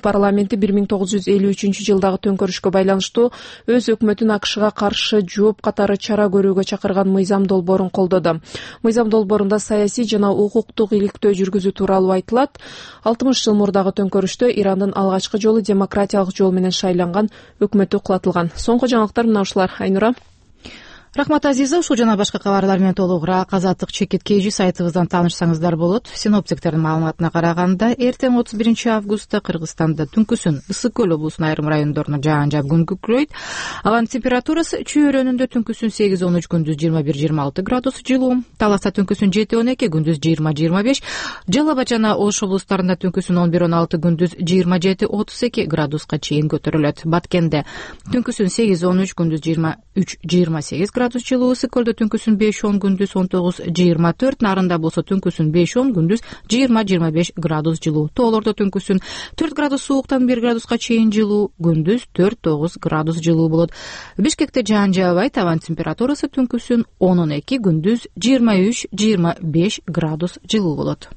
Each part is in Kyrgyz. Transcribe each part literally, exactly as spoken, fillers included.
парламенти бир миң тогуз жүз элүү үчүнчү жылдагы төңкөрүшкө байланыштуу өз өкмөтүн АКШга каршы жооп катары чара көрүүгө чакырган мыйзам долбоорун колдоду. Мыйзам долбоорунда саясий жана укуктук иликтөө жүргүзүү тууралуу айтылат. алтымыш жыл мурдагы төңкөрүштө Ирандын алгачкы жолу демократиялык жол менен шайланган өкмөтү кулатылган. Соңку жаңылыктар мына ушулар. Айнура. Рахмат Азиза, ушул жана башка кабарлар менен толугураак Азаттык чекит kg сайтыбыздан таанышсаңыздар болот. Синоптиктердин маалыматына караганда, эртең отуз биринчи августта Кыргызстанда түнкүсүн Ысык көл облусунун айрым райондорунда жаан жаап күн күркүрөйт. Алардын температурасы Чүй-өрөөнүндө түнкүсүн сегиз он үч, күндүз жыйырма бир жыйырма алты градус жылуу, Таласта түнкүсүн жети он эки, күндүз жыйырма жыйырма беш, Жалал Абад жана Ош облустарында түнкүсүн он бир он алты, күндүз жыйырма жети отуз эки градуска чейин көтөрүлөт. Баткенде түнкүсүн сегиз он үч, күндүз жыйырма үч жыйырма сегиз градус жылуу, Ысык көлдө түнкүсүн беш он, күндүз он тогуз жыйырма төрт, Нарында болсо түнкүсүн беш он, күндүз жыйырма жыйырма беш градус жылуу. Тоолордо түнкүсүн төрт градус сууктан бир градуска чейин жылуу, күндүз төрт тогуз градус жылуу болот. Бишкекте жаан жаабайт, абанын температурасы түнкүсүн он он эки, күндүз жыйырма үч жыйырма беш градус жылуу болот.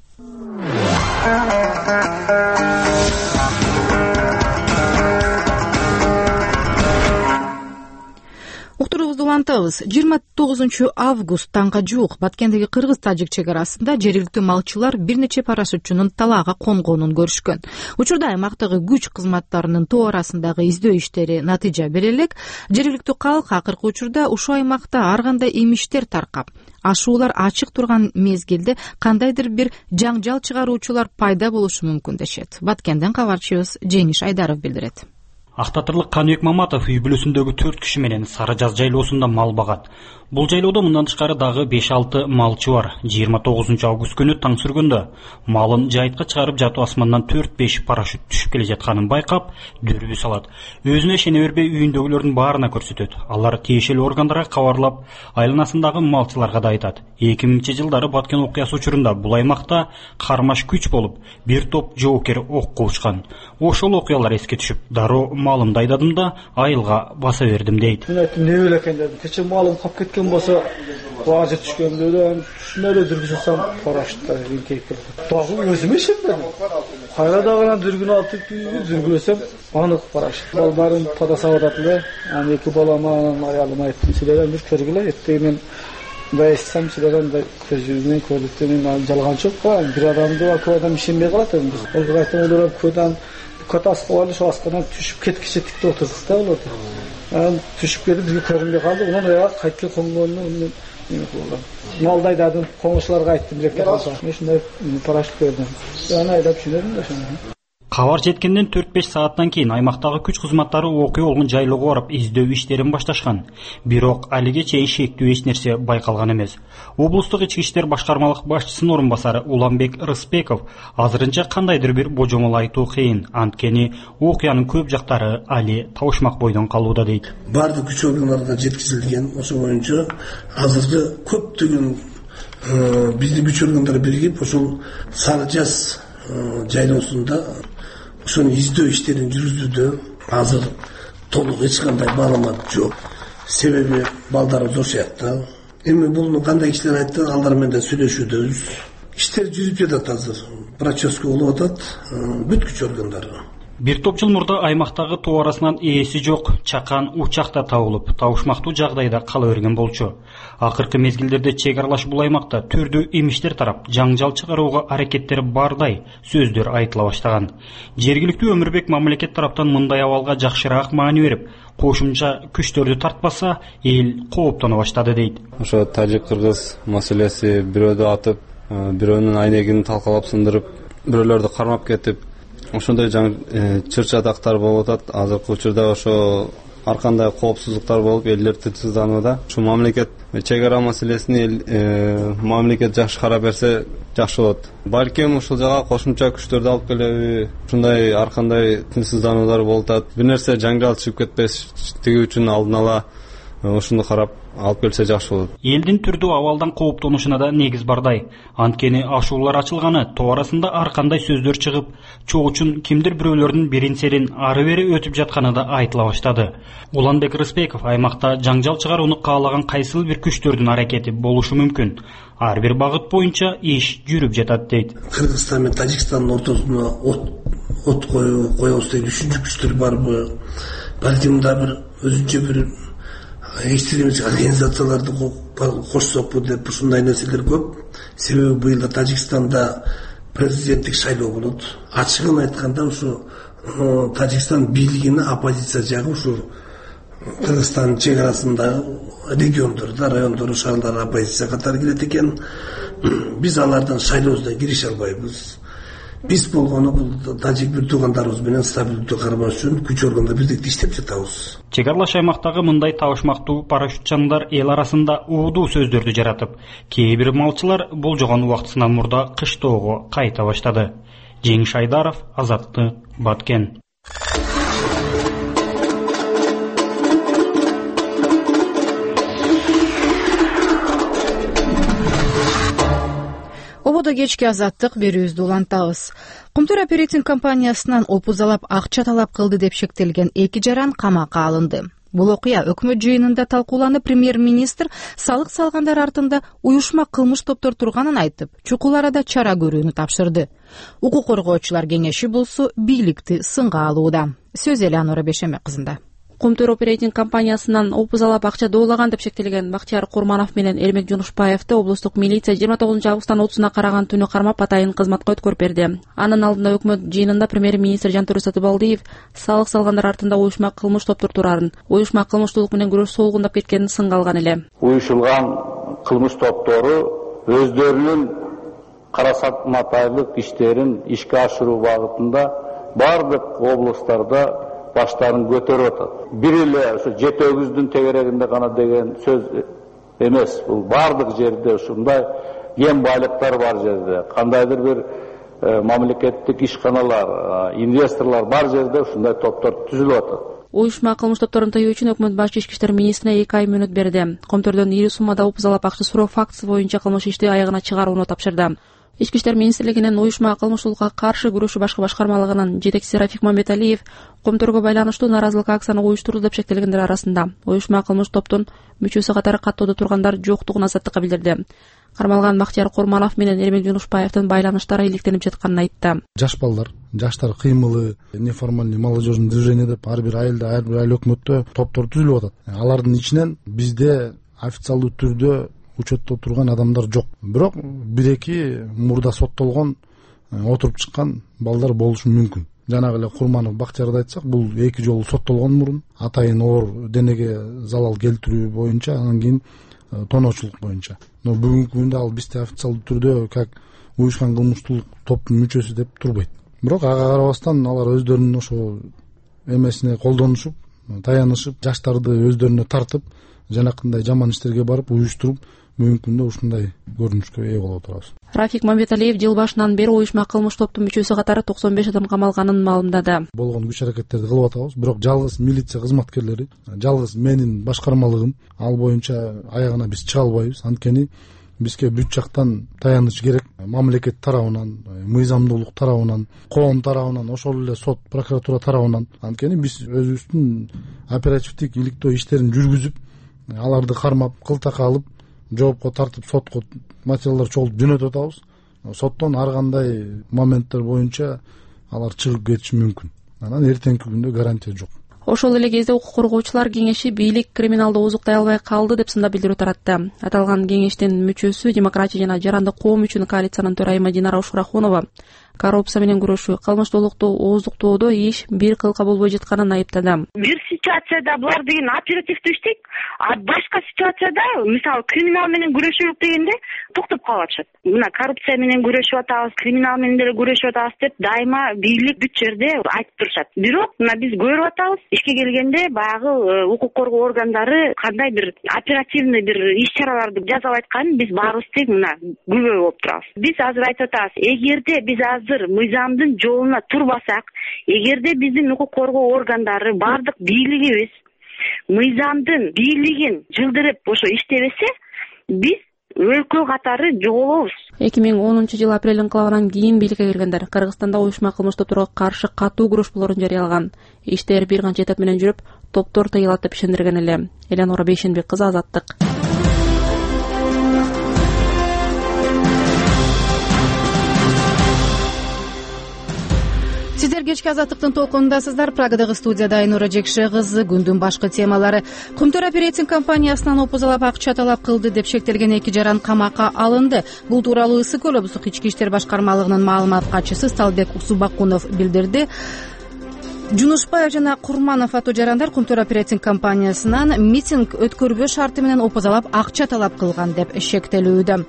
Уктуруубузду улантабыз. жыйырма тогузунчу август таңга жуук Баткендеги кыргыз-тажик чек арасында жергиликтүү малчылар бир нече парашютчунун талаага конгонун көрүшкөн. Учурда аймактагы күч кызматтарынын тоо арасындагы издөө иштери натыйжа бере элек. Жергиликтүү калк акыркы учурда ушул аймакта ар кандай имиштер таркап, ашуулар ачык турган мезгилде кандайдыр бир жаңжал чыгаруучулар пайда болушу мүмкүн дешет. Баткенден кабарчыбыз Жеңиш Айдаров билдирет. Актатырлык Каныбек Маматов үй бүлөсүндөгү төрт киши менен Сары Жаз жайлоосунда мал багат. Бул жайлоодо мындан тышкары дагы беш алты малчы бар. жыйырма тогузунчу август күнү таң сүргөндө малын жайытка чыгарып жатып асмандан төрт беш парашют түшүп келе жатканын байкап, дүрбү салат. Өзүнө ишене бербей үйүндөгүлөрдүн баарына көрсөтөт. Алар тиешелүү органдарга кабарлап, айланасындагы малчыларга да айтат. эки миңинчи жылдары Баткен окуясы учурунда бул аймакта кармаш күч болуп, бир топ жоокер окко учкан. Ошол окуялар эске түшүп, дароо малымды айдадым да айылга баса бердим дейт. Мен айттым, не беле экен дедим. Кече малым кап кеткен болсо, бажы түшкөндө ушундай дүргүсөсөм парашютта эңкейип кетти. Дагы өзүм ишенбедим. Кайра дагы дүргүн алып дүргүлөсөм, анык парашют. Балдарым подаса атат. Аны эки балама, аялыма айттым, силер бир көргүлө, эртең мен мындай эстесем, силерден да көзүмөн көрдүктөн жалган жок го. Бир адамды көп адам ишенбей калат эми. Ол айттым, олар көдан котасы болду, ошол астынан түшүп кеткиче тикте отурдук да болот. Анан түшүп кетип бизге көрүнбөй калды. Унан аяк кайтты конгонун эме кылган. Малды айдадым, коңушуларга айттым, биректе калса. Мен ушундай парашют көрдүм. Аны айдап жүрөм да ошондо. Кабар жеткенден төрт беш сааттан кийин аймактагы күч кызматтары окуя болгон жайлоого барып издөө иштерин башташкан. Бирок алиге чейин шектүү эч нерсе байкалган эмес. Облустук ички иштер башкармалык башчысынын орун басары Уланбек Рыспеков азырынча кандайдыр бир божомол айтуу кыйын, анткени окуянын көп жактары али табышмак бойдон калууда дейт. Бардык күч органдарына жеткизилген, ошо боюнча азыркы көптөгөн биздин күч органдары биригип ошол Сары Жаз жайлоосунда ошону издөө иштерин жүргүзүүдө азыр толук эч кандай маалымат жок. Себеби балдары зор сыяктуу. Эми бул кандай кишилер айтты, алар менен сүйлөшүүдөбүз. Иштер жүрүп жатат азыр. Процесс болуп атат, бүт күч органдары. Бир топ жыл мурда аймактагы тоо арасынан ээси жок чакан учакта табылып, табышмактуу жагдайда кала берген болчу. Акыркы мезгилдерде чек аралаш бул аймакта түрдүү имиштер тарап, жаңжал чыгарууга аракеттери бардай сөздөр айтыла баштаган. Жергиликтүү Өмүрбек мамлекет тараптан мындай абалга жакшыраак маани берип, кошумча күчтөрдү тартпаса, эл кооптоно баштады дейт. Ошо тажик-кыргыз маселеси бирөөдү атып, бирөөнүн айнегин талкалап сындырып, бирөөлөрдү кармап кетип, ошондой жаң чыр-чатактар болуп атат. Азыркы учурда ошо ар кандай коопсуздуктар болуп, элдер тынчсызданууда. Ушу мамлекет чек ара маселесин мамлекет жакшы карап берсе жакшы болот. Балким ушул жага кошумча күчтөрдү алып келеби, ушундай ар кандай тынчсыздануулар болуп атат. Бир нерсе жаңжал чыгып кетпестиги үчүн алдын ала ушуну карап алып келсе жакшы болот. Элдин түрдүү абалдан кооптонушуна да негиз бардай. Анткени ашуулар ачылганы тоо арасында ар кандай сөздөр чыгып, чогучун кимдир бирөөлөрдүн бирин-серин ары бери өтүп жатканы да айтыла баштады. Уланбек Рыспеков аймакта жаңжал чыгарууну каалаган кайсыл бир күчтөрдүн аракети болушу мүмкүн. Ар бир багыт боюнча иш жүрүп жатат дейт. Кыргызстан менен Тажикстандын ортосуна от от коебуз деген үчүнчү күчтөр барбы? Балким да бир өзүнчө бир экстремистик организацияларды кошсокпу деп ушундай нерселер көп. Себеби быйыл Тажикстанда президенттик шайлоо болот. Ачыгын айтканда ушу Тажикстан бийлигине оппозиция жагы ушу Кыргызстан чек арасындагы региондордо, райондордо шаарлар оппозиция катары келет экен. Биз алардан шайлоосуна кирише албайбыз. Биз болгону бул тажик бир туугандарыбыз менен стабилдүүлүктү кармаш үчүн күч органда бирдикте иштеп жатабыз. Чек-аралаш аймактагы мындай табышмактуу парашютчандар эл арасында уудуу сөздөрдү жаратып, кээ бир малчылар болжогон убактысынан мурда кыштоого кайта баштады. Жеңиш Айдаров, Азаттык, Баткен. Ободо кечки Азаттык берүүбүздү улантабыз. Кумтур оперейтинг компаниясынан опузалап акча талап кылды деп шектелген эки жаран камакка алынды. Бул окуя өкмөт жыйынында талкууланып, премьер-министр салык салгандар артында уюшма кылмыш топтор турганын айтып, чукул арада чара көрүүнү тапшырды. Укук коргоочулар кеңеши болсо бийликти сынга алууда. Сөз Элеонора Бешемек кызында. Кумтур оперейтинг компаниясынан опузалап акча доолаган деп шектелген Бактияр Курманов менен Эрмек Жунушбаевди облустук милиция жыйырма тогузунчу августтан отузуна караган түнү кармап атайын кызматка өткөрүп берди. Анын алдында өкмөт жыйынында премьер-министр Жантөре Сатыбалдиев салык салгандар артында уюшма кылмыш топтор турарын, уюшма кылмыштуулук менен күрөш солгундап кеткенин сынга алган эле. Уюшулган кылмыш топтору өздөрүнүн карасатматайлык иштерин ишке ашыруу багытында бардык облустарда баштарын көтөрүп атат. Бир эле ошо жети өгүздүн тегерегинде гана деген сөз эмес. Бул бардык жерде ушундай кем байлыктар бар жерде, кандайдыр бир мамлекеттик ишканалар, инвесторлор бар жерде ушундай топтор түзүлүп атат. Уюшма кылмыш топторун тыюу үчүн өкмөт башчы ички иштер министрине эки ай мөөнөт берди. Комтордон ири суммада опузалап акча суроо фактысы боюнча кылмыш ишти аягына чыгарууну тапшырды. Ички иштер министрлигинин уюшма кылмыштуулукка каршы күрөшүү башкы башкармалыгынын жетекчиси Рафик Мамбеталиев Комторго байланыштуу нааразылык акцияны уюштурду деп шектелгендер арасында уюшма кылмыш топтун мүчөсү катары каттоодо тургандар жоктугун Азаттыкка билдирди. Кармалган Бактияр Курманов менен Эрмек Жунушбаевдин байланыштары иликтенип жатканын айтты. Жаш балдар, жаштар кыймылы, неформальный молодежный движение деп ар бир айылда, ар бир айыл өкмөттө топтор түзүлүп атат. Алардын ичинен бизде официалдуу түрдө учетто турган адамдар жок. Бирок бир-эки мурда соттолгон, отуруп чыккан балдар болушу мүмкүн. Жанагы эле Курманов Бактиярды айтсак, бул эки жолу соттолгон мурун, атайын оор денеге залал келтирүү боюнча, анан кийин тоноочулук боюнча. Но бүгүнкү күндө ал бизде официалдуу түрдө как уюшкан кылмыштуулук топтун мүчөсү деп турбайт. Бирок ага карабастан алар өздөрүнүн ошо эмесине колдонушуп, таянышып, жаштарды өздөрүнө тартып, жанакындай жаман иштерге барып уюштуруп, бүгүнкү күндө ушундай көрүнүшкө ээ болуп турабыз. Рафик Мамбеталиев жыл башынан бери уюшма кылмыш топтун мүчөсү катары токсон беш адам камалганын маалымдады. Болгон күч аракеттерди кылып атабыз, бирок жалгыз милиция кызматкерлери, жалгыз менин башкармалыгым ал боюнча аягына биз чыга албайбыз. Анткени бизге бүт жактан таяныч керек. Мамлекет тарабынан, мыйзамдуулук тарабынан, коом тарабынан, ошол эле сот, прокуратура тарабынан. Анткени биз өзүбүздүн оперативдик иликтөө иштерин жүргүзүп, аларды кармап, кылтакка алып, жоопко тартып, сотко материалдар чогултуп жөнөтүп атабыз. Соттон ар кандай моменттер боюнча алар чыгып кетиши мүмкүн. Анан эртеңки күндө гарантия жок. Ошол эле кезде укук коргоочулар кеңеши бийлик криминалды оозуктай албай калды деп сында билдирүү таратты. Аталган кеңештин мүчөсү Демократия жана Жарандык коом үчүн коалициянын төрайымы Динара Ушурахунова коррупция менен күрөшүү, кылмыштуулукту ооздуктоодо иш бир кылка болбой жатканын айыптады. Бир ситуацияда булар деген оперативдүү иштейт, а башка ситуацияда, мисалы, криминал менен күрөшүү дегенде токтоп калып атышат. Мына коррупция менен күрөшүп атабыз, криминал менен деле күрөшүп атабыз деп дайыма бийлик бүт жерде айтып турушат. Бирок мына биз көрүп атабыз, ишке келгенде баягы укук коргоо органдары кандай бир оперативный бир иш-чараларды жасап айтканын биз баарыбыз тең мына күбө болуп турабыз. Биз азыр айтып атабыз, эгерде биз азыр мыйзамдын жолуна турбасак, эгерде биздин укук коргоо органдары, бардык бийлигибиз мыйзамдын бийлигин жылдырып ошо иштебесе, биз өлкө катары жоголобуз. эки миң онунчу жыл апрель инкылабынан кийин бийликке келгендер Кыргызстанда уюшма кылмыш топторго каршы катуу күрөш болорун жарыялаган. Иштер бир канча этап менен жүрүп, топтор тыйылат деп ишендирген эле. Элеонора Бейшенбек кызы, Азаттык. Сиздер кечки Азаттыктын толкунундасыздар. Прагадагы студияда Айнура Жекше кызы. Күндүн башкы темалары: Кумтөр оперейтинг компаниясынан опузалап акча талап кылды деп шектелген эки жаран камакка алынды. Бул тууралуу Ысык Көл облустук ички иштер башкармалыгынын маалымат катчысы Сталбек Усубакунов билдирди. Жунушбаев жана Курманов аттуу жарандар Кумтөр оперейтинг компаниясынан митинг өткөрбөө шарты менен опузалап акча талап кылган деп шектелүүдө.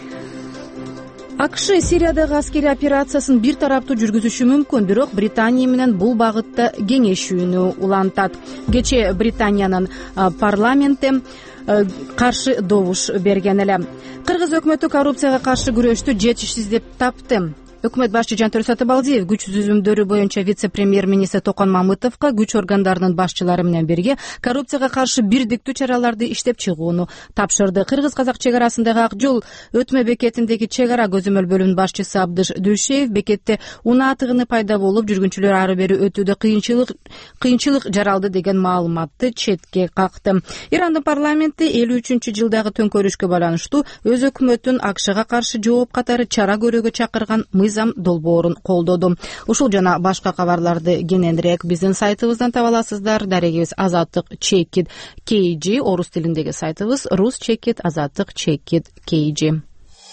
АКШ Сириядагы аскерий операциясын бир тараптуу жүргүзүшү мүмкүн, бирок Британия менен бул багытта кеңешүүнү улантат. Кечээ Британиянын парламенти каршы добуш берген эле. Кыргыз өкмөтү коррупцияга каршы күрөштү жетишсиз деп тапты. Өкмөт башчы Жантөр Сатыбалдиев күч түзүмдөрү боюнча вице-премьер-министр Токон Мамытовго күч органдарынын башчылары менен бирге коррупцияга каршы бирдиктүү чараларды иштеп чыгууну тапшырды. Кыргыз-казак чек арасындагы Ак жол өтмө бекетиндеги чек ара көзөмөл бөлүмүнүн башчысы Абдыш Дүйшеев бекетте унаа тыгыны пайда болуп, жүргүнчүлөр ары бери өтүүдө кыйынчылык кыйынчылык жаралды деген маалыматты четке какты. Ирандын парламенти элүү үчүнчү жылдагы төңкөрүшкө байланыштуу өз өкмөтүн АКШга каршы жооп катары чара көрүүгө чакырган мыйзам долбоорун колдоду. Ушул жана башка кабарларды кененирээк биздин сайтыбыздан таба аласыздар. Дарегибиз Азаттык чекит кей джи, орус тилиндеги сайтыбыз рус чекит азаттык чекит кей джи.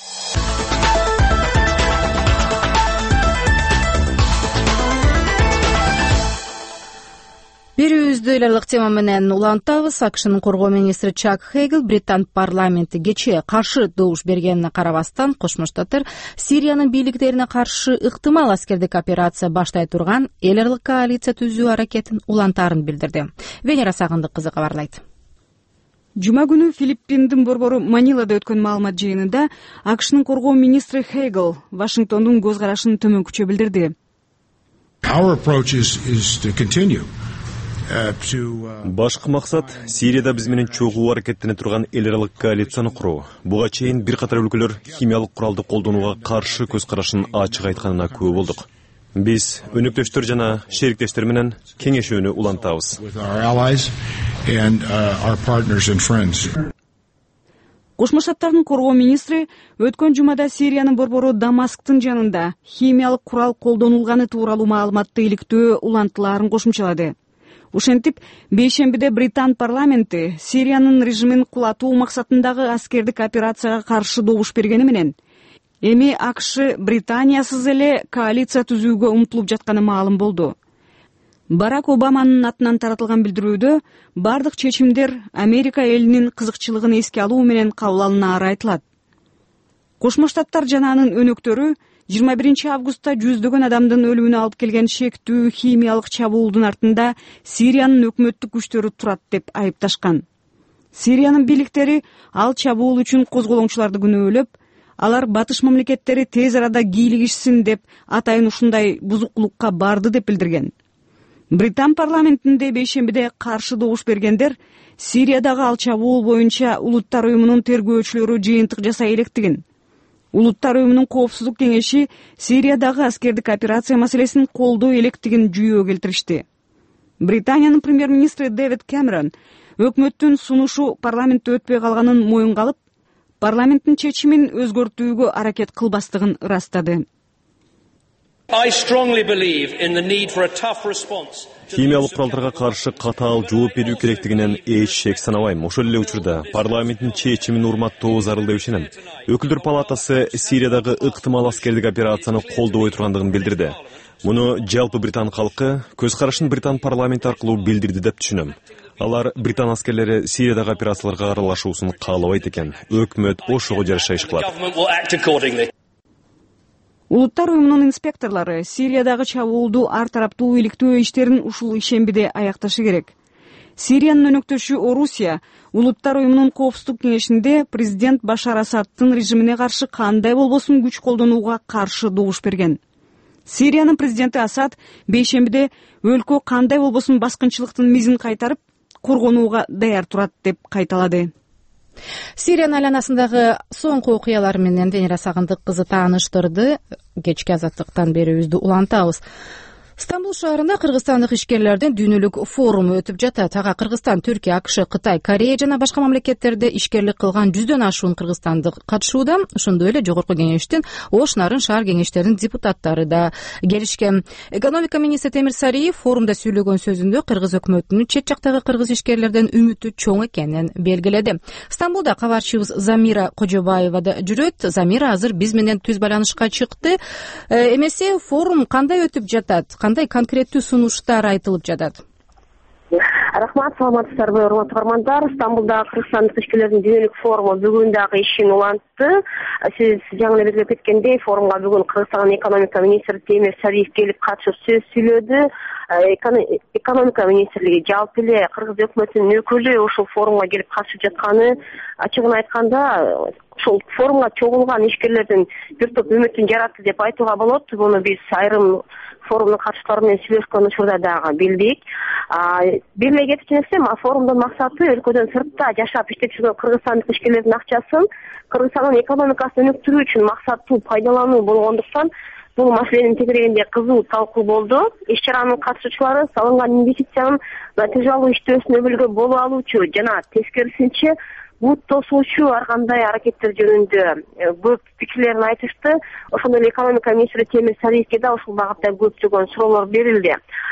Берүүбүздү элелык тема менен улантабыз. АКШнын коргоо министри Чак Хейгл Британ парламенти кечээ каршы добуш бергенине карабастан Кошмо Штаттар Сириянын бийликтерине каршы ыктымал аскердик операция баштай турган эл аралык коалиция түзүү аракетин улантаарын билдирди. Венера Сагындык кызы кабарлайт. Жума күнү Филиппиндин борбору Манилада өткөн маалымат жыйынында АКШнын коргоо министри Хейгл Вашингтондун көз карашын төмөнкүчө билдирди. Our approach is is to continue. Башкы максат Сирияда биз менен чогуу аракеттене турган эл аралык коалицияны куруу. Буга чейин бир катар өлкөлөр химиялык куралды колдонууга каршы көз карашын ачык айтканына күбө болдук. Биз өнөктөштөр жана шериктештер менен кеңешүүнү улантабыз. Кошмо Штаттардын коргоо министри өткөн жумада Сириянын борбору Дамасктын жанында химиялык курал колдонулганы тууралуу маалыматты иликтөө улантылаарын кошумчалады. Ушентип, бейшембиде Британ парламенти Сириянын режимин кулатуу максатындагы аскердик операцияга каршы добуш бергени менен эми АКШ Британиясыз эле коалиция түзүүгө умтулуп жатканы маалым болду. Барак Обаманын атынан таратылган билдирүүдө бардык чечимдер Америка элинин кызыкчылыгын эске алуу менен кабыл алынаары айтылат. Кошмо Штаттар жана анын өнөктөрү жыйырма биринчи августта жүздөгөн адамдын өлүмүнө алып келген шектүү химиялык чабуулдун артында Сириянын өкмөттүк күчтөрү турат деп айыпташкан. Сириянын бийликтери ал чабуул үчүн козголоңчуларды күнөөлөп, алар батыш мамлекеттери тез арада кийлигишсин деп атайын ушундай бузукулукка барды деп билдирген. Британ парламентинде бейшембиде каршы добуш бергендер Сириядагы ал чабуул боюнча Улуттар уюмунун тергөөчүлөрү жыйынтык жасай электигин, Улуттар уюмунун коопсуздук кеңеши Сириядагы аскердик операция маселесин колдой электигин жүйөө келтиришти. Британиянын премьер-министри Дэвид Кэмерон өкмөттүн сунушу парламентте өтпөй калганын моюнга алып, парламенттин чечимин өзгөртүүгө аракет кылбастыгын ырастады. Химиялык куралдарга каршы катаал жооп берүү керектигинен эч шек санабайм. Ошол эле учурда парламенттин чечимин урматтоо зарыл деп ишенем. Өкүлдөр палатасы Сириядагы ыктымал аскердик операцияны колдобой тургандыгын билдирди. Муну жалпы Британ калкы көз карашын Британ парламенти аркылуу билдирди деп түшүнөм. Алар Британ аскерлери Сириядагы операцияларга аралашуусун каалабайт экен. Өкмөт ошого жараша иш кылат. Улуттар уюмунун инспекторлору Сириядагы чабуулду ар тараптуу иликтөө иштерин ушул ишембиде аякташы керек. Сириянын өнөктөшү Орусия Улуттар уюмунун коопсуздук кеңешинде президент Башар Асадтын режимине каршы кандай болбосун күч колдонууга каршы добуш берген. Сириянын президенти Асад бейшембиде өлкө кандай болбосун баскынчылыктын мизин кайтарып, коргонууга даяр турат деп кайталады. Сириянын айланасындагы соңку окуялар менен Венера Сагындык кызы тааныштырды. Кечки азаттыктан берүүбүздү улантабыз. Стамбул шаарында кыргызстандык ишкерлердин дүйнөлүк форуму өтүп жатат. Ага Кыргызстан, Түркия, АКШ, Кытай, Корея жана башка мамлекеттерде ишкерлик кылган жүздөн ашуун кыргызстандык катышууда. Ошондой эле Жогорку Кеңештин Ош Нарын шаар кеңештеринин депутаттары да келишкен. Экономика министри Темир Сариев форумда сүйлөгөн сөзүндө кыргыз өкмөтүнүн чет жактагы кыргыз ишкерлерден үмүтү чоң экенин белгиледи. Стамбулда кабарчыбыз Замира Кожобаева да жүрөт. Замира азыр биз менен түз байланышка чыкты. Эмесе форум кандай өтүп жатат? Кандай конкреттүү сунуштар айтылып жатат? Рахмат, саламатсыздарбы, урматтуу көрөрмандар. Стамбулдагы кыргызстандык ишкерлердин дүйнөлүк форуму бүгүн дагы ишин улантты. Сиз жаңы эле белгилеп кеткендей, форумга бүгүн Кыргызстандын экономика министри Темир Сариев келип катышып сөз сүйлөдү. Экономика министрлиги жалпы эле кыргыз өкмөтүнүн өкүлү ушул форумга келип катышып жатканы, ачыгын айтканда, ушул форумга чогулган ишкерлердин бир топ үмүтүн жаратты деп айтууга болот. Буну биз айрым форумдун катышуулары менен сүйлөшкөн учурда дагы билдик. Бир эле кетип жүрсөм, форумдун максаты өлкөдөн сыртта жашап иштеп жүргөн кыргызстандык ишкерлердин акчасын Кыргызстандын экономикасын өнүктүрүү үчүн максаттуу пайдалануу болгондуктан бул маселенин тегерегинде кызуу талкуу болду. Иш-чаранын катышуучулары салынган инвестициянын натыйжалуу иштөөсүнө өлгө боло алуучу жана тескерисинче бут тосуучу ар кандай аракеттер жөнүндө көп пикирлерин айтышты. Ошондой эле экономика министри Темир Сариевке да ушул багытта көптөгөн суроолор берилди.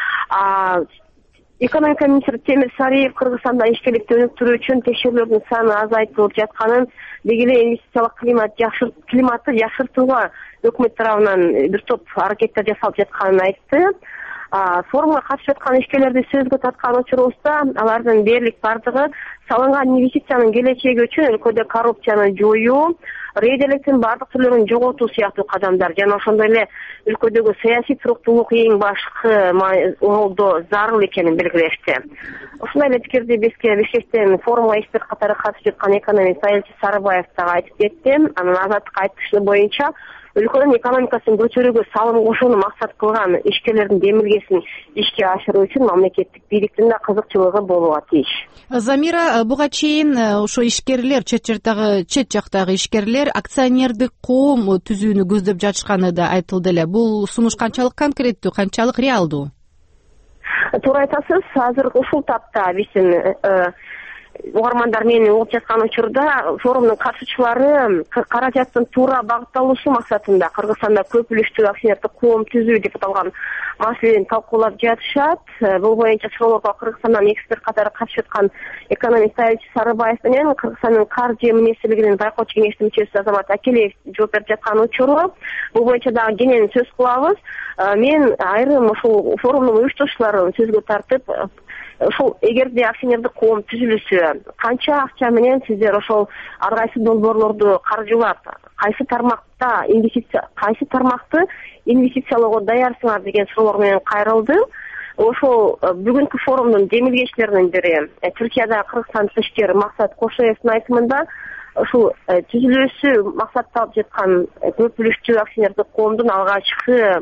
Экономика министри Темир Сариев Кыргызстанда ишкерликти өнүктүрүү үчүн текшерүүлөрдүн саны азайтылып жатканын, деги эле инвестициялык климат климатты жакшыртууга өкмөт тарабынан бир топ аракеттер жасалып жатканын айтты. Форумга катышып аткан ишкерлерди сөзгө тарткан учурубузда алардын дээрлик бардыгы салынган инвестициянын келечеги үчүн өлкөдө коррупцияны жоюу, рейдерликтин бардык түрлөрүн жоготуу сыяктуу кадамдар жана ошондой эле өлкөдөгү саясий туруктуулук эң башкы оролдо зарыл экенин белгилешти. Ушундай эле пикирди бизге Бишкектен форумга эксперт катары катышып жаткан экономист Айылчы Сарыбаев дагы айтып кетти. Анын азаттык айтышы боюнча өлкөнүн экономикасын көчөрүүгө салым кошууну максат кылган ишкерлердин демилгесин ишке ашыруу үчүн мамлекеттик бийликтин да кызыкчылыгы болууга тийиш. Замира, буга чейин ошо ишкерлер, чет жактагы чет жактагы ишкерлер акционердик коом түзүүнү көздөп жатышканы да айтылды эле. Бул сунуш канчалык конкреттүү, канчалык реалдуу? Туура айтасыз. Азыр ушул тапта биздин угармандар мени угуп жаткан учурда форумдун катышуучулары каражаттын туура багытталуусу максатында Кыргызстанда көп үлүштүү акционердик коом түзүү деп аталган маселени талкуулап жатышат. Бул боюнча суроолорго Кыргызстандан эксперт катары катышып аткан экономист Айылчы Сарыбаев менен Кыргызстандын каржы министрлигинин байкоочу кеңештин мүчөсү Азамат Акелиев жооп берип жаткан учуру. Бул боюнча дагы кенен сөз кылабыз. Мен айрым ушул форумдун уюштуруучуларын сөзгө тартып, ошол эгерде акционердик коом түзүлсө, канча акча менен сиздер ошол ар кайсы долбоорлорду каржылап, кайсы тармакта инвестиция, кайсы тармакты инвестициялоого даярсыңар деген суроолор менен кайрылды. Ошол бүгүнкү форумдун демилгечилеринин бири Түркиядагы кыргызстандык ишкер Максат Кошоевдин айтымында ушул түзүлүүсү максатталып жаткан көп үлүштүү акционердик коомдун алгачкы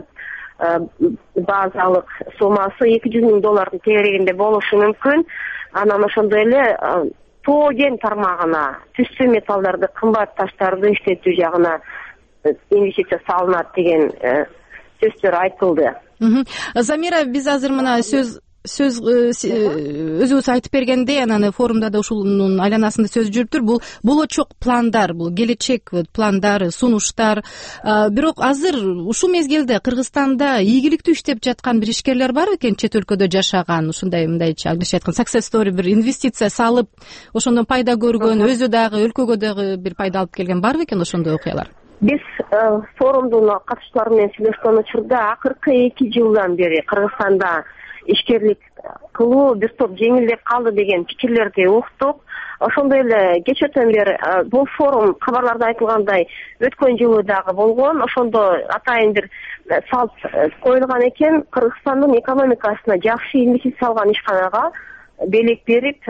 базалык сомасы эки жүз миң доллардын тегерегинде болушу мүмкүн. Анан ошондой эле тоо кен тармагына, түстүү металлдарды, кымбат таштарды иштетүү жагына инвестиция салынат деген сөздөр айтылды. Замира, биз азыр мына сөз сөз өзүбүз айтып бергендей, анан форумда да ушунун айланасында сөз жүрүптүр. Бул болочок пландар, бул келечек пландар, сунуштар. Бирок азыр ушул мезгилде Кыргызстанда ийгиликтүү иштеп жаткан бир ишкерлер бар экен, чет өлкөдө жашаган, ушундай мындайча англисче айткан success story, бир инвестиция салып, ошондон пайда көргөн, өзү дагы өлкөгө дагы бир пайда алып келген бар экен ошондой окуялар? Биз форумдун катышуулары менен сүйлөшкөн учурда акыркы эки жылдан бери Кыргызстанда ишкерлик кылуу бир топ жеңилдеп калды деген пикирлерди уктук. Ошондой эле кечөөтөн бери бул форум кабарларда айтылгандай өткөн жылы дагы болгон. Ошондо атайын бир салт коюлган экен, Кыргызстандын экономикасына жакшы инвестиция алган ишканага белек берип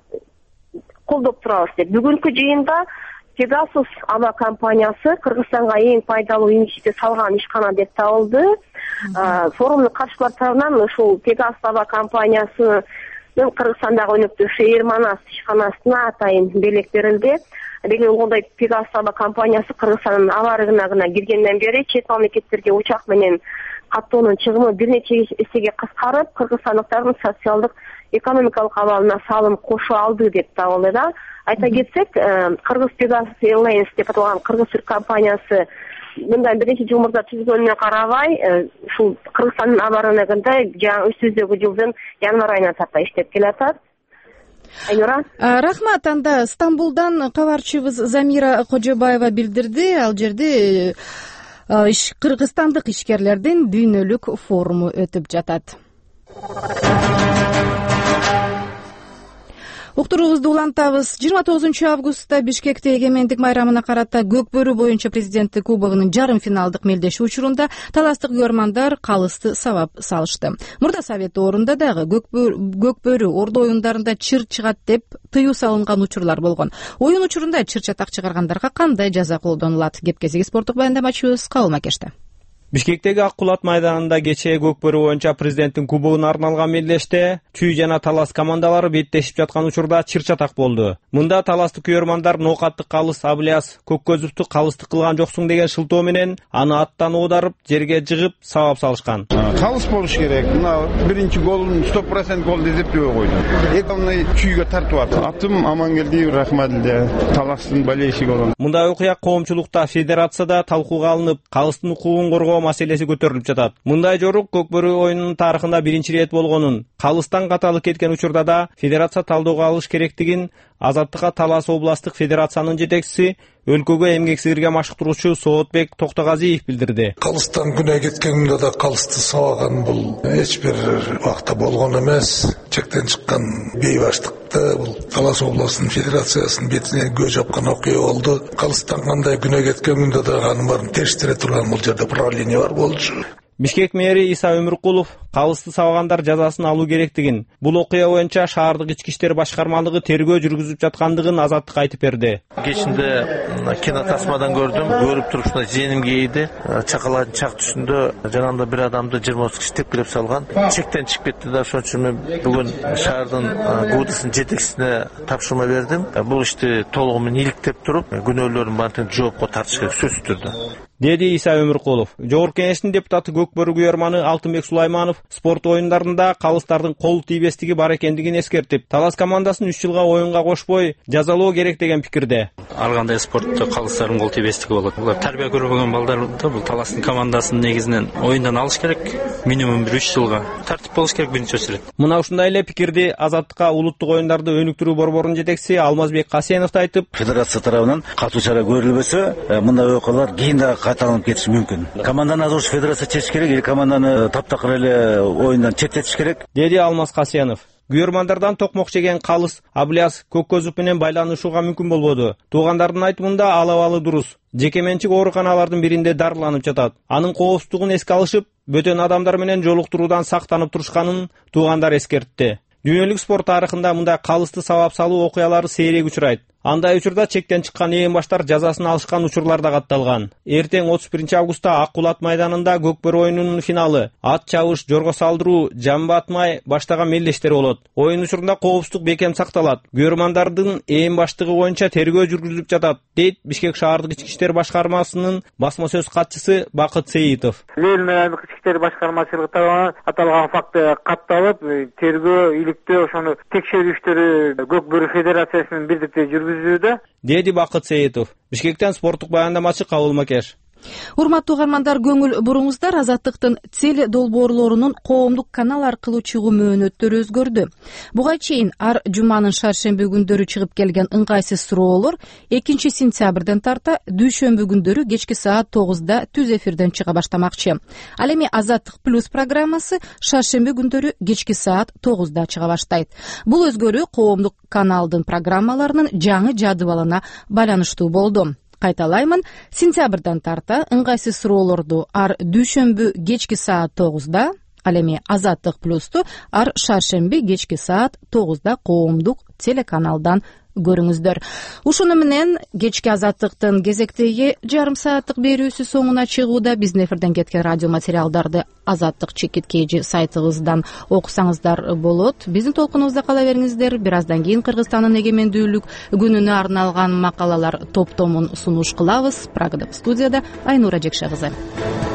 колдоп турабыз деп. Бүгүнкү жыйында Pegasus аба компаниясы Кыргызстанга эң пайдалуу инвестиция салган ишкана деп табылды. Форумдун катышуулары тарабынан ушул Pegasus аба компаниясы Кыргызстандагы өнөктүү Шейир Манас ишканасына атайын белек берилди. Деген колдойт Пегас аба компаниясы Кыргызстандын аба рыногуна киргенден бери чет мамлекеттерге учак менен каттоонун чыгымы бир нече эсеге кыскарып, кыргызстандыктардын социалдык экономикалык абалына салым кошо алды деп табылды. Айта кетсек, Кыргыз Пегас Airlines деп аталган кыргыз түрк компаниясы мындан бир нече жыл мурда түзгөнүнө карабай, ушул Кыргызстандын аба рыногунда жаңы өтүздөгү жылдын январь айынан тарта иштеп келатат. Айнура. Рахмат. Анда Стамбулдан кабарчыбыз Замира Кожобаева билдирди. Ал жерде кыргызстандык ишкерлердин дүйнөлүк форуму өтүп жатат. Уктуруубузду улантабыз. жыйырма тогузунчу августта Бишкекте эгемендик майрамына карата көк бөрү боюнча президенттик кубогунун жарым финалдык мелдеши учурунда таластык күйөрмандар калысты сабап салышты. Мурда совет орунда дагы көк бөрү ордо оюндарында чыр чыгат деп тыюу салынган учурлар болгон. Оюн учурунда чыр чатак чыгаргандарга кандай жаза колдонулат? Кепкесиги спорттук баяндамачыбыз Кабыл Макеште. Бишкектеги Ак Кулат майданында кечээ көк бөрү боюнча президенттин кубогуна арналган мелдеште Түй жана Талас командалары беттешип жаткан учурда чыр чатак болду. Мында таластык күйөрмандар ноокаттык калыс Абылияс көк көзүптү калыстык кылган жоксуң деген шылтоо менен аны аттан оодарып, жерге жыгып сабап салышкан. Калыс болуш керек. Мына биринчи голун сто процент гол эсептөө койду. Экөөнү Түйгө тартып атты. Атым Амангелдиев Рахмадилде Таластын болельщиги болом. Мындай окуя коомчулукта, федерацияда талкууга алынып, калыстын укугун коргоо маселеси көтөрүлүп жатат. Мындай жорук көк бөрү оюнунун тарыхында биринчи ирет болгонун, калыстан каталык кеткен учурда да федерация талдоого алыш керектигин Азаттыкка Талас областтык федерациянын жетекчиси, өлкөгө эмгек сыйырга машыктыруучу Соотбек Токтогазиев билдирди. Калыстан күнөө кеткенде да калысты сабаган бул эч бир убакта болгон эмес. Чектен чыккан бейбаштыкты бул Талас областынын федерациясынын бетине көз жапкан окуя болду. Калыстан кандай күнөө кеткенде да анын баарын терстире турган бул жерде правление бар болчу. Бишкек мэри Иса Өмүркулов калысты сабагандар жазасын алуу керектигин, бул окуя боюнча шаардык ички иштер башкармалыгы тергөө жүргүзүп жаткандыгын Азаттыкка айтып берди. Кечинде кинотасмадан көрдүм, көрүп туруп ушундай жээним кейди. Чакалардын чак түшүндө жанагындай бир адамды жыйырма отуз киши тепкилеп салган. Чектен чыгып кетти да, ошон үчүн мен бүгүн шаардын ГУДСынын жетекчисине тапшырма бердим. Бул ишти толугу менен иликтеп туруп, күнөөлөрүн баарын жоопко тартыш керек сөзсүз түрдө, деди Иса Өмүркулов. Жогорку Кеңештин депутаты көк бөрү күйөрманы Алтынбек Сулайманов спорт оюндарында калыстардын кол тийбестиги бар экендигин эскертип, Талас командасын үч жылга оюнга кошпой жазалоо керек деген пикирде. Ар кандай спортто калыстардын кол тийбестиги болот. Булар тарбия көрбөгөн балдарды бул Таластын командасын негизинен оюндан алыш керек. Минимум бир үч жылга тартип болуш керек биринчи очередь. Мына ушундай эле пикирди Азаттыкка улуттук оюндарды өнүктүрүү борборунун жетекчиси Алмазбек Касенов да айтып, федерация тарабынан катуу чара көрүлбөсө, мындай окуялар кийин да кайталанып кетиши мүмкүн. Команданы азыр федерация чечиш керек, или команданы таптакыр эле оюндан четтетиш керек, деди Алмаз Касенов. Күйөрмандардан токмок жеген калыс Абылияс көк көзүп менен байланышууга мүмкүн болбоду. Туугандардын айтымында ал абалы дурус. Жеке менчик ооруканалардын биринде дарыланып жатат. Анын коопсуздугун эске алышып, бөтөн адамдар менен жолуктуруудан сактанып турушканын туугандар эскертти. Дүйнөлүк спорт тарыхында мындай калысты сабап салуу окуялары сейрек учурайт. Андай учурда чектен чыккан ээн баштар жазасын алышкан учурлар да катталган. Эртең отуз биринчи августта Ак Кулат майданында көк бөрү оюнунун финалы, ат чабыш, жорго салдыруу, жамбы атмай баштаган мелдештер болот. Оюн учурунда коопсуздук бекем сакталат. Күйөрмандардын ээн баштыгы боюнча тергөө жүргүзүлүп жатат, дейт Бишкек шаардык ички иштер башкармасынын басма сөз катчысы Бакыт Сейитов. Лелин айылдык ички иштер башкармачылыгы тарабынан аталган факты катталып, тергөө, иликтөө, ошону текшерүү иштери көк бөрү федерациясынын бирдикте жүргүзүүдө, деди Бакыт Сейитов. Бишкектен спорттук баяндамачы Кабыл Макеш. Урматтуу угармандар, көңүл буруңуздар. Азаттыктын теле долбоорлорунун коомдук канал аркылуу чыгуу мөөнөттөрү өзгөрдү. Буга чейин ар жуманын шаршемби күндөрү чыгып келген ыңгайсыз суроолор экинчи сентябрден тарта дүйшөмбү күндөрү кечки саат тогузда түз эфирден чыга баштамакчы. Ал эми Азаттык плюс программасы шаршемби күндөрү кечки саат тогузда чыга баштайт. Бул өзгөрүү коомдук каналдын программаларынын жаңы жадыбалына байланыштуу болду. Кайталаймын, сентябрдан тарта ыңгайсыз суроолорду ар дүйшөмбү кечки саат тогузда, ал эми Азаттык плюсту ар шаршемби кечки саат тогузда коомдук телеканалдан көрүңүздөр. Ушуну менен кечки Азаттыктын кезектеги жарым сааттык берүүсү соңуна чыгууда. Биздин эфирден кеткен радио материалдарды Азаттык чекит kg сайтыбыздан окусаңыздар болот. Биздин толкунубузда кала бериңиздер. Бир аздан кийин Кыргызстандын эгемендүүлүк күнүнө арналган макалалар топтомун сунуш кылабыз. Прагадагы студияда Айнура Жекше кызы.